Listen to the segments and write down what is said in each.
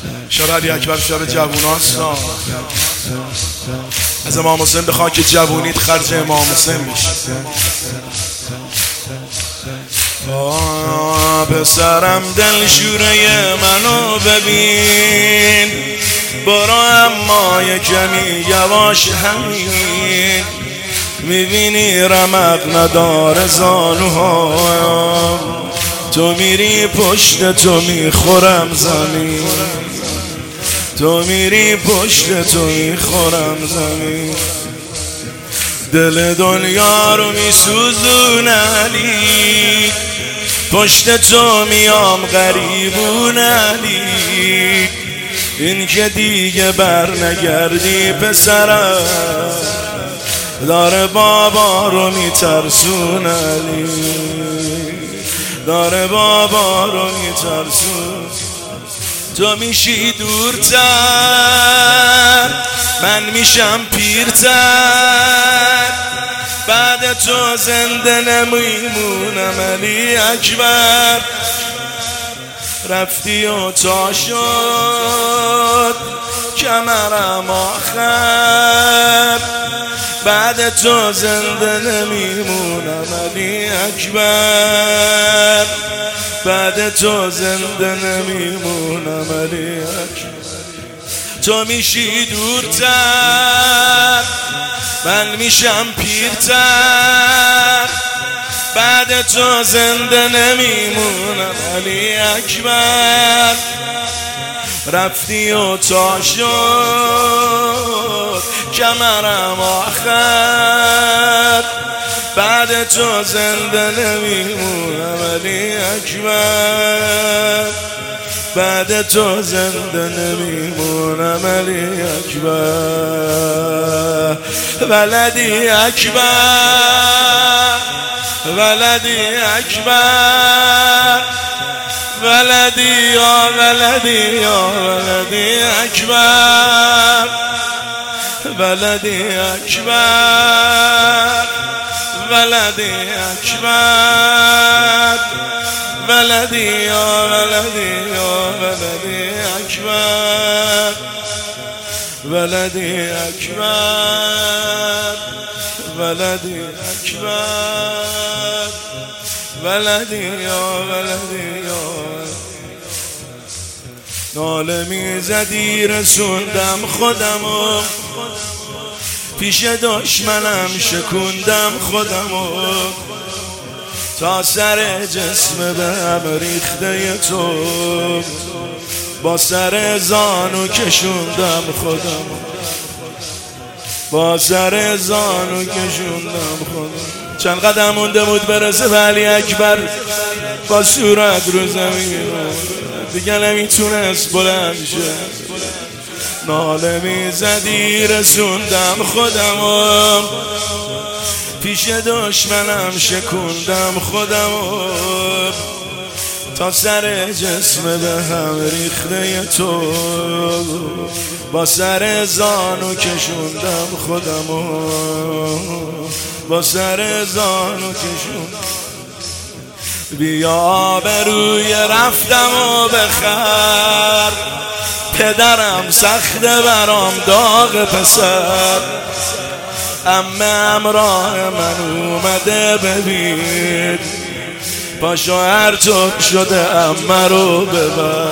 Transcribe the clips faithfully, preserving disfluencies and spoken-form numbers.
شب علی اکبر شب جووناست. از امام حسین به خاک جوونیت خرج امام حسین بشه. پسرم دل شوره منو ببین، برو اما یه کمی یواش همین، میبینی رمق نداره زانوها، تو میری پشت تو میخورم زمین، تو میری پشت تو میخورم زمین، دل دنیا رو میسوزون علی، پشت تو میام غریبون علی، این که دیگه بر نگردی پسرم، داره بابا رو میترسون علی، داره بابا رو میترسون. تو میشی دورتر من میشم پیرتر، بعد تو زنده نمیمونم علی اکبر، رفتی و تا شد کمرم آخر، بعد تو زنده نمیمونم علی اکبر، بعد تو زنده نمیمونم علی اکبر. تو میشی دورتر من میشم پیرتر، بعد تو زنده نمیمونم علی اکبر، رفتی و تا شد کمرم آخر، بعد تو زنده نمیمونم علی اکبر، بعد تو زنده نمیمونم علی اکبر. ولدی اکبر ولدی اکبر، ولدی یا ولدی یا ولدی اکبر، ولدی اکبر، ولدی اکبر، ولدی یا ولدی یا ولدی اکبر، ولدی اکبر، ولدی اکبر، ولدی یا ولدی یا. ناله میزدی رسوندم خودمو، پیش دشمنم شکوندم خودمو، تا سر جسم به هم ریخته تو، با سر زانو کشوندم خودمو، با سر زانو کشوندم خودم. چند قدم مونده بود برسه به علی اکبر، با صورت رو زمین دیگه نمیتونست بلند شه. ناله میزدی رسوندم خودمو، پیش دشمنم شکوندم خودمو، تا سر جسم به هم ریخته تو، با سر زانو کشوندم خودمو، با سر زانو کشوندم. بیا به روی رفتم و بخر، پدرم سخته برام داغ پسر، عمه همراه من اومده ببین، پاشو هر طور شده عمه رو ببر.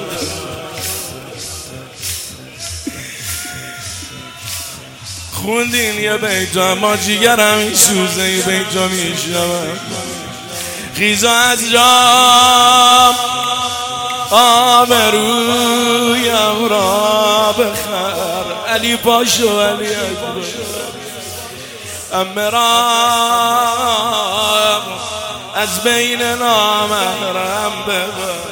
خوندین یه بیتا اما جیگرم این سوزه یه بیتا میشنم، خیزا از جام آبرویم را بخر، علی پاشو علی اکبر، عمه را از بین نامحرم ببر.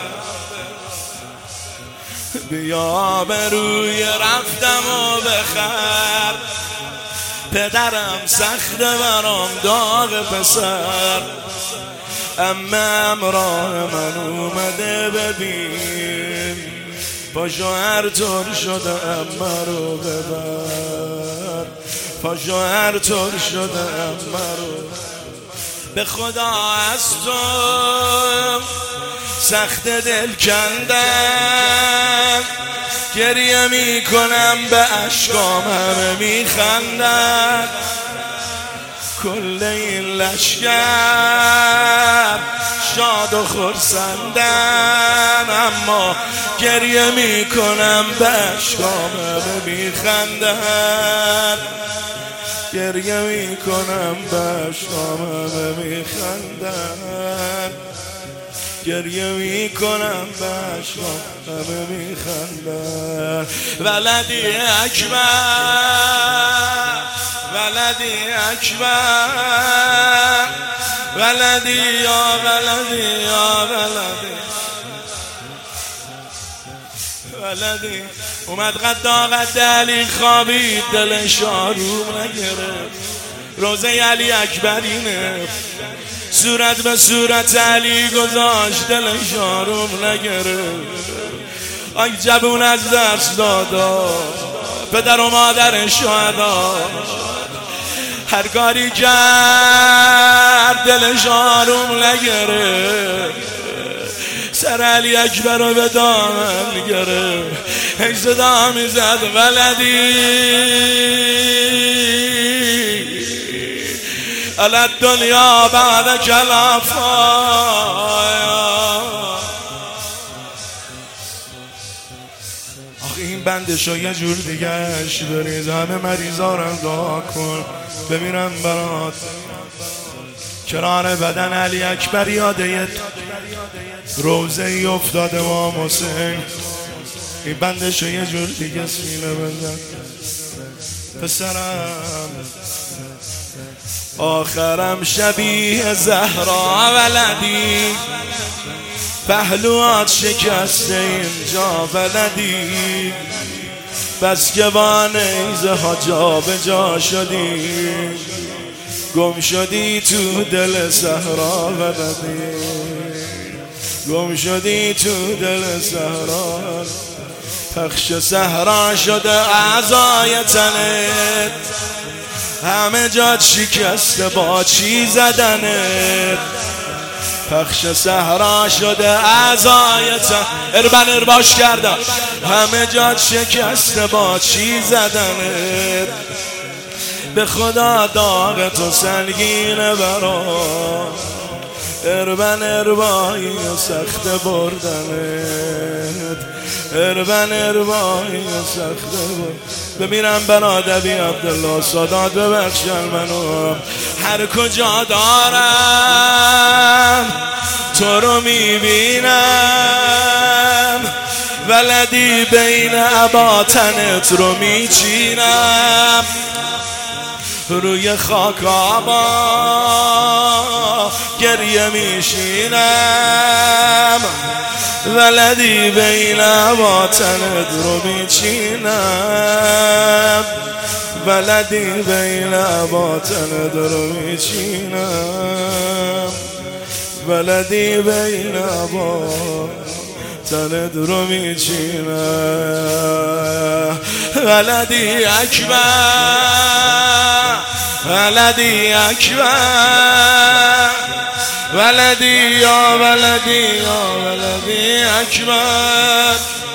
بیا به روی رفتم و بخر، پدرم سخته برام داغ پسر، عمه همراه من اومده ببین، پاشو هر طور شده عمه رو ببر، پاشو هر طور شده عمه رو. به خدا از تو سخت دل کندم، گریه میکنم به اشکام همه میخندن کل این لشگر شاد و خرسندن اما گریه میکنم به اشکام همه میخندن گریه میکنم به اشکام همه میخندن گریه میکنم به اشکام همه میخندن ولدی اکبر ولدی اکبر ولدی یا ولدی یا ولدی ولدی اومد قد قد علی خوابید دلش آروم نگرفت روزه علی اکبرینه صورت به صورت علی گذاشت دلش آروم نگرفت آی جبون از دست دادا پدر و مادر شهدا هر کاری کرد دلش آروم نگرفت سر علی اکبر رو به دامن گرفت هی صدا میزد ولدی علی دنیا بعد کلافایا آخه این بندشو یه جور دیگهش بریز همه مریضا رو دعا کن بمیرم برات کنار بدن علی اکبر یاده روزه ای افتاده امام حسین این بندشو یه جور دیگه سینه بزن پسرم آخرم شبیه زهرا ولدی پهلوات شکسته اینجا ولدی بس که با نیزه ها جا به جا شدی گم شدی تو دل صحرا ولدی گم شدی تو دل صحرا پخش صحرا شده اعضای تنت همه جات شکسته با چی زدنت پخش صحرا شده اعضای تن اربن ارباش کردم همه جات شکسته با چی زدنت به خدا داغ تو سنگینه برا اربن اربایی و سخت بردنت اربن اربایی و سخت بردنت بمیرم برادبی عبدالله سادات ببخشن منو هر کجا دارم تو رو میبینم ولدی بین عباتنت رو میچینم روی خاک آبا گریه میشینم ولدی بین عباتنت رو میچینم ولدی بین عباتنت رو میچینم ولدی بین عباتنت رو میچینم ولدی اکبر ولدی اکبر ولدی یا ولدی یا ولدی اکبر